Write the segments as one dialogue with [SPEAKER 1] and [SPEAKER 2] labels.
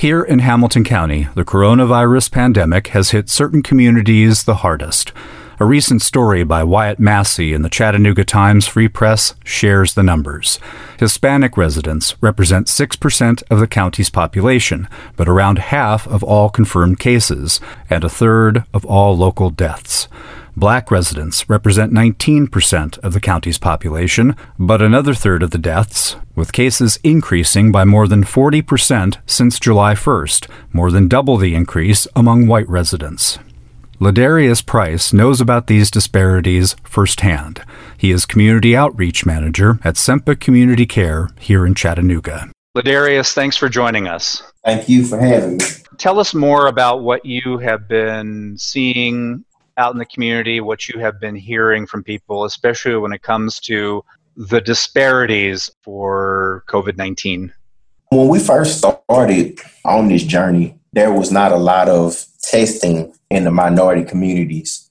[SPEAKER 1] Here in Hamilton County, the coronavirus pandemic has hit certain communities the hardest. A recent story by Wyatt Massey in the Chattanooga Times Free Press shares the numbers. Hispanic residents represent 6% of the county's population, but around half of all confirmed cases, and a third of all local deaths. Black residents represent 19% of the county's population, but another third of the deaths, with cases increasing by more than 40% since July 1st, more than double the increase among white residents. Ladarius Price knows about these disparities firsthand. He is Community Outreach Manager at Sempa Community Care here in Chattanooga. Ladarius, thanks for joining us.
[SPEAKER 2] Thank you for having me.
[SPEAKER 1] Tell us more about what you have been seeing out in the community, what you have been hearing from people, especially when it comes to the disparities for COVID-19.
[SPEAKER 2] When we first started on this journey, there was not a lot of testing in the minority communities.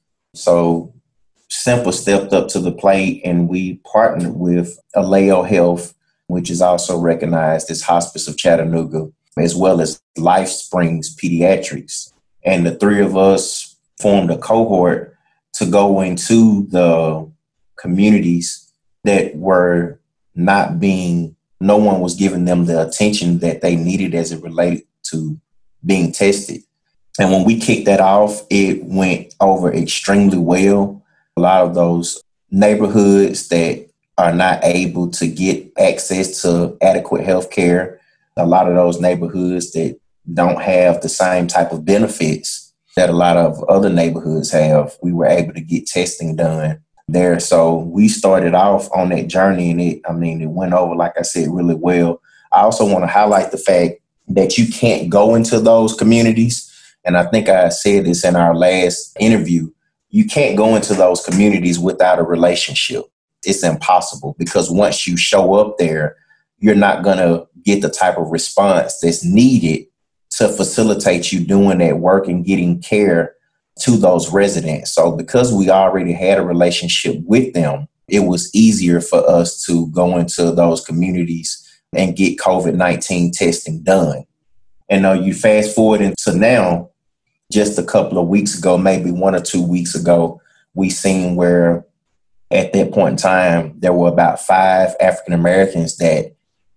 [SPEAKER 2] So Sempa stepped up to the plate and we partnered with Aleo Health, which is also recognized as Hospice of Chattanooga, as well as Life Springs Pediatrics. And the three of us formed a cohort to go into the communities that were no one was giving them the attention that they needed as it related to being tested. And when we kicked that off, it went over extremely well. A lot of those neighborhoods that are not able to get access to adequate health care, a lot of those neighborhoods that don't have the same type of benefits that a lot of other neighborhoods have, we were able to get testing done there. So we started off on that journey and it went over, like I said, really well. I also want to highlight the fact that you can't go into those communities. And I think I said this in our last interview. You can't go into those communities without a relationship. It's impossible because once you show up there, you're not going to get the type of response that's needed to facilitate you doing that work and getting care to those residents. So because we already had a relationship with them, it was easier for us to go into those communities and get COVID-19 testing done. And you fast forward into now, just a couple of weeks ago, maybe 1 or 2 weeks ago, we seen where at that point in time, there were about 5 African Americans that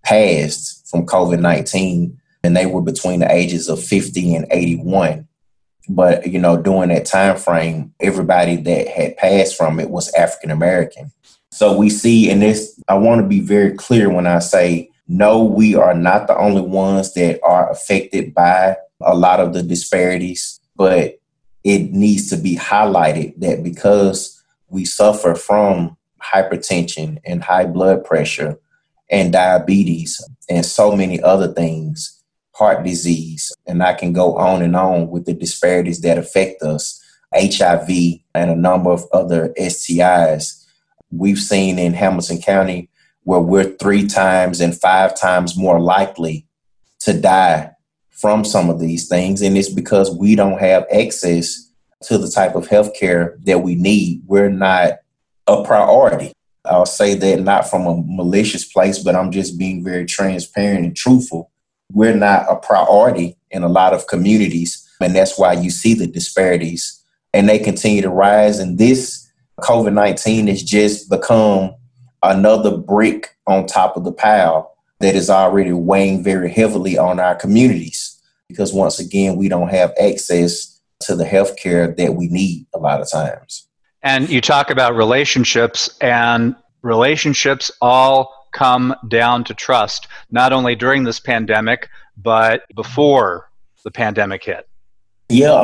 [SPEAKER 2] passed from COVID-19. And they were between the ages of 50 and 81. But, during that time frame, everybody that had passed from it was African American. So we see in this, I want to be very clear when I say, no, we are not the only ones that are affected by a lot of the disparities, but it needs to be highlighted that because we suffer from hypertension and high blood pressure and diabetes and so many other things, heart disease, and I can go on with the disparities that affect us, HIV and a number of other STIs. We've seen in Hamilton County where we're 3 times and 5 times more likely to die from some of these things. And it's because we don't have access to the type of health care that we need. We're not a priority. I'll say that not from a malicious place, but I'm just being very transparent and truthful. We're not a priority in a lot of communities, and that's why you see the disparities, and they continue to rise. And this COVID-19 has just become another brick on top of the pile that is already weighing very heavily on our communities, because once again, we don't have access to the health care that we need a lot of times.
[SPEAKER 1] And you talk about relationships, and relationships all come down to trust, not only during this pandemic, but before the pandemic hit.
[SPEAKER 2] Yeah,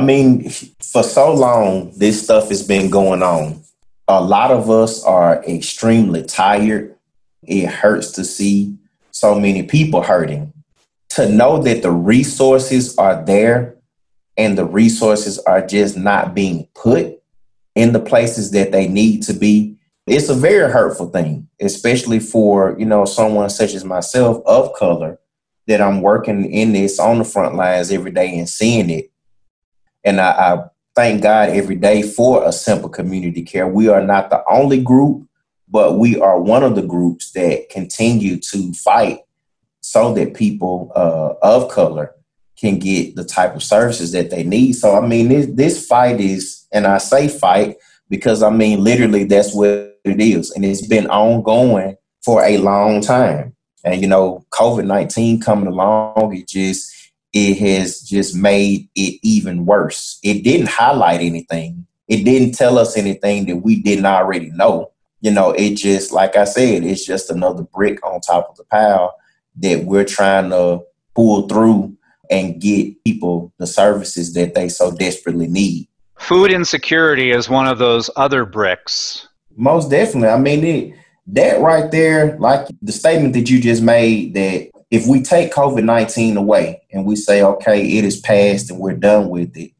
[SPEAKER 2] for so long, this stuff has been going on. A lot of us are extremely tired. It hurts to see so many people hurting. To know that the resources are there and the resources are just not being put in the places that they need to be, it's a very hurtful thing, especially for, someone such as myself of color, that I'm working in this on the front lines every day and seeing it. And I thank God every day for a Sempa Community Care. We are not the only group, but we are one of the groups that continue to fight so that people of color can get the type of services that they need. So, I mean, this fight is, and I say fight because, I mean, literally that's what it is. And it's been ongoing for a long time. And, COVID-19 coming along, it has just made it even worse. It didn't highlight anything. It didn't tell us anything that we didn't already know. It just, like I said, it's just another brick on top of the pile that we're trying to pull through and get people the services that they so desperately need.
[SPEAKER 1] Food insecurity is one of those other bricks.
[SPEAKER 2] Most definitely. I mean, that right there, like the statement that you just made, that if we take COVID-19 away and we say, okay, it is past and we're done with it,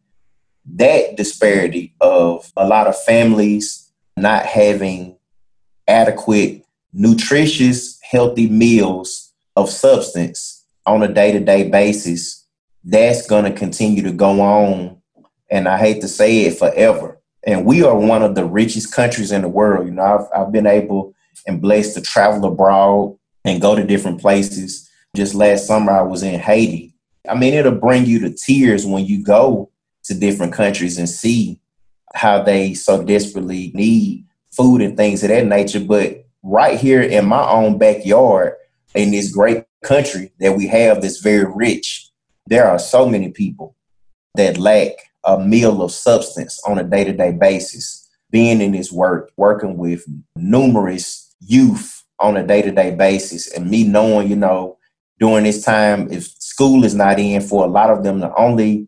[SPEAKER 2] that disparity of a lot of families not having adequate, nutritious, healthy meals of substance on a day-to-day basis, that's going to continue to go on. And I hate to say it, forever. And we are one of the richest countries in the world. I've been able and blessed to travel abroad and go to different places. Just last summer, I was in Haiti. I mean, it'll bring you to tears when you go to different countries and see how they so desperately need food and things of that nature. But right here in my own backyard, in this great country that we have that's very rich, there are so many people that lack a meal of substance on a day-to-day basis. Being in this work, working with numerous youth on a day-to-day basis, and me knowing, during this time, if school is not in, for a lot of them, the only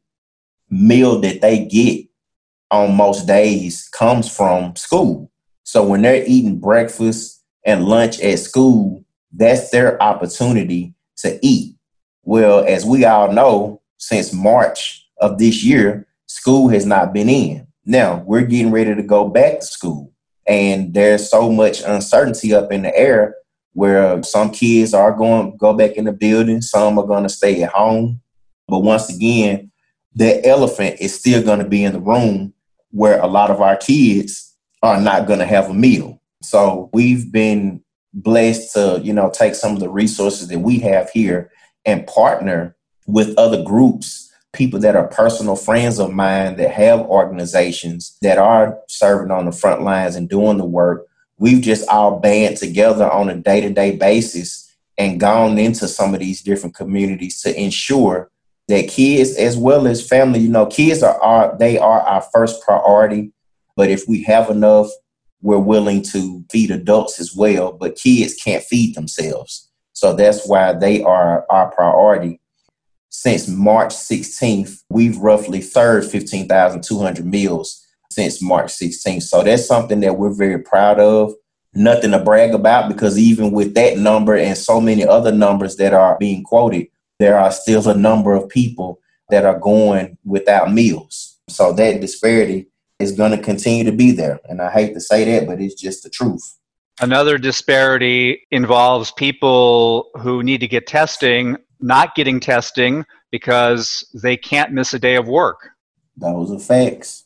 [SPEAKER 2] meal that they get on most days comes from school. So when they're eating breakfast and lunch at school, that's their opportunity to eat. Well, as we all know, since March of this year, school has not been in. Now, we're getting ready to go back to school. And there's so much uncertainty up in the air where some kids are going to go back in the building. Some are going to stay at home. But once again, the elephant is still going to be in the room where a lot of our kids are not going to have a meal. So we've been blessed to, take some of the resources that we have here and partner with other groups, people that are personal friends of mine that have organizations that are serving on the front lines and doing the work. We've just all band together on a day-to-day basis and gone into some of these different communities to ensure that kids as well as family, kids are our first priority. But if we have enough, we're willing to feed adults as well. But kids can't feed themselves. So that's why they are our priority. Since March 16th, we've roughly served 15,200 meals since March 16th. So that's something that we're very proud of. Nothing to brag about, because even with that number and so many other numbers that are being quoted, there are still a number of people that are going without meals. So that disparity is going to continue to be there. And I hate to say that, but it's just the truth.
[SPEAKER 1] Another disparity involves people who need to get testing not getting testing because they can't miss a day of work.
[SPEAKER 2] Those are facts.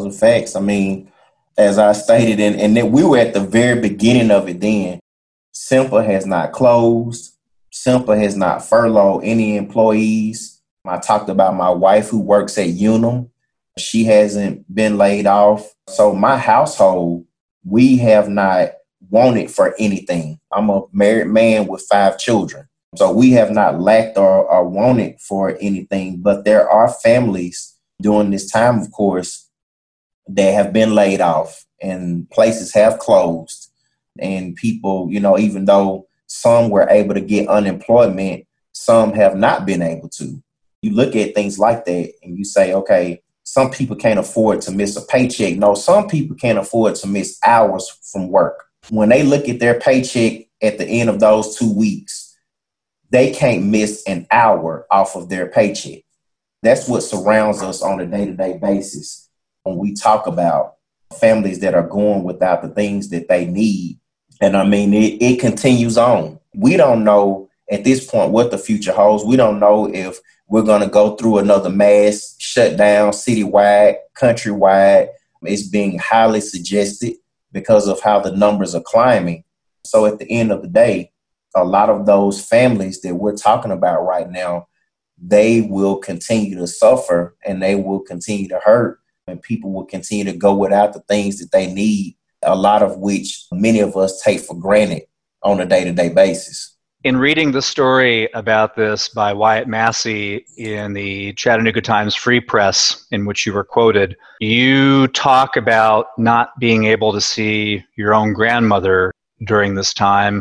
[SPEAKER 2] I mean, as I stated, and that we were at the very beginning of it then, Simpa has not closed. Simpa has not furloughed any employees. I talked about my wife who works at Unum. She hasn't been laid off. So my household, we have not wanted for anything. I'm a married man with 5 children. So we have not lacked or wanted for anything. But there are families during this time, of course, that have been laid off and places have closed. And people, even though some were able to get unemployment, some have not been able to. You look at things like that and you say, okay, some people can't afford to miss a paycheck. No, some people can't afford to miss hours from work. When they look at their paycheck at the end of those 2 weeks, they can't miss an hour off of their paycheck. That's what surrounds us on a day-to-day basis when we talk about families that are going without the things that they need. And I mean, it continues on. We don't know at this point what the future holds. We don't know if we're going to go through another mass shutdown citywide, countrywide. It's being highly suggested because of how the numbers are climbing. So at the end of the day, a lot of those families that we're talking about right now, they will continue to suffer and they will continue to hurt, and people will continue to go without the things that they need, a lot of which many of us take for granted on a day-to-day basis.
[SPEAKER 1] In reading the story about this by Wyatt Massey in the Chattanooga Times Free Press, in which you were quoted, you talk about not being able to see your own grandmother during this time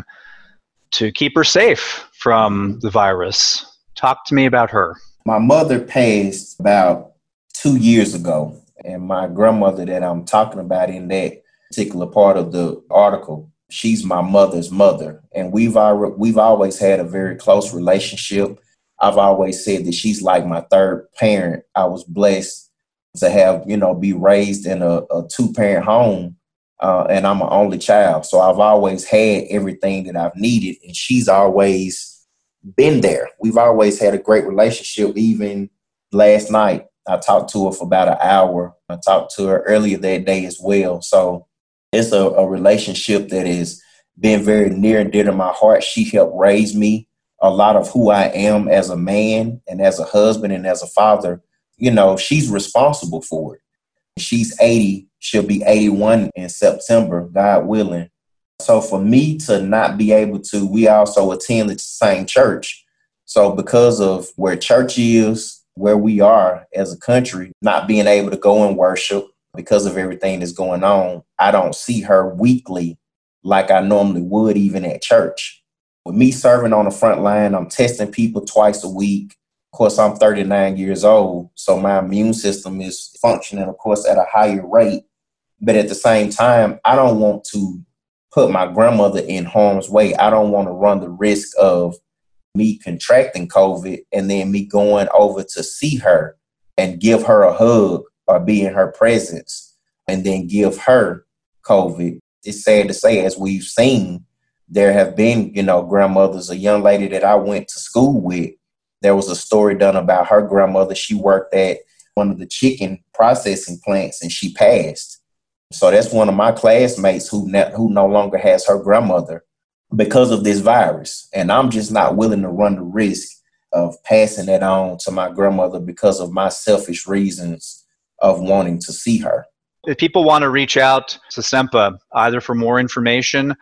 [SPEAKER 1] to keep her safe from the virus. Talk to me about her.
[SPEAKER 2] My mother passed about 2 years ago, and my grandmother that I'm talking about in that particular part of the article, she's my mother's mother, and we've always had a very close relationship. I've always said that she's like my third parent. I was blessed to have, be raised in a two-parent home, and I'm an only child. So I've always had everything that I've needed, and she's always been there. We've always had a great relationship. Even last night, I talked to her for about an hour. I talked to her earlier that day as well. So it's a relationship that has been very near and dear to my heart. She helped raise me. A lot of who I am as a man and as a husband and as a father, she's responsible for it. She's 80. She'll be 81 in September, God willing. So for me to not be able to, we also attend the same church. So because of where church is, where we are as a country, not being able to go and worship because of everything that's going on, I don't see her weekly like I normally would even at church. With me serving on the front line, I'm testing people twice a week. Of course, I'm 39 years old, so my immune system is functioning, of course, at a higher rate. But at the same time, I don't want to put my grandmother in harm's way. I don't want to run the risk of me contracting COVID and then me going over to see her and give her a hug or be in her presence and then give her COVID. It's sad to say, as we've seen, there have been, grandmothers. A young lady that I went to school with, there was a story done about her grandmother. She worked at one of the chicken processing plants and she passed. So that's one of my classmates who no longer has her grandmother because of this virus. And I'm just not willing to run the risk of passing that on to my grandmother because of my selfish reasons of wanting to see her.
[SPEAKER 1] If people want to reach out to SEMPA, either for more information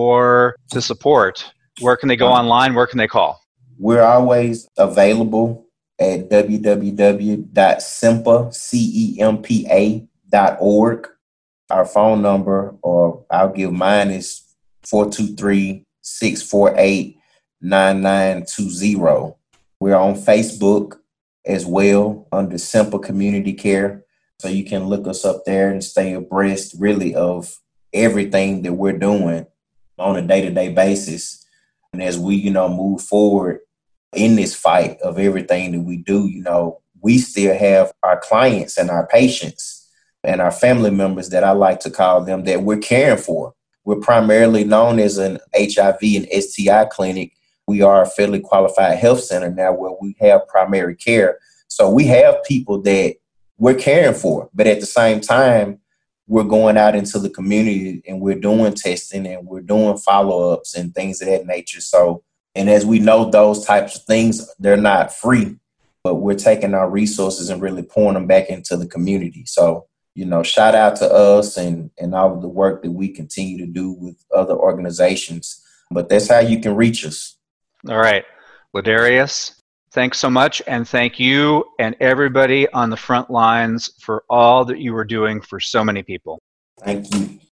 [SPEAKER 1] or to support, where can they go online? Where can they call?
[SPEAKER 2] We're always available at www.sempa.org. Our phone number, or I'll give mine, is 423-648-9920. We're on Facebook as well under SEMPA Community Care. So you can look us up there and stay abreast really of everything that we're doing on a day-to-day basis. And as we, move forward in this fight of everything that we do, we still have our clients and our patients and our family members, that I like to call them, that we're caring for. We're primarily known as an HIV and STI clinic. We are a federally qualified health center now where we have primary care. So we have people that we're caring for, but at the same time, we're going out into the community and we're doing testing and we're doing follow-ups and things of that nature. So, and as we know, those types of things, they're not free, but we're taking our resources and really pouring them back into the community. So, shout out to us and all of the work that we continue to do with other organizations. But that's how you can reach us.
[SPEAKER 1] All right. Ladarius, thanks so much. And thank you and everybody on the front lines for all that you are doing for so many people.
[SPEAKER 2] Thank you.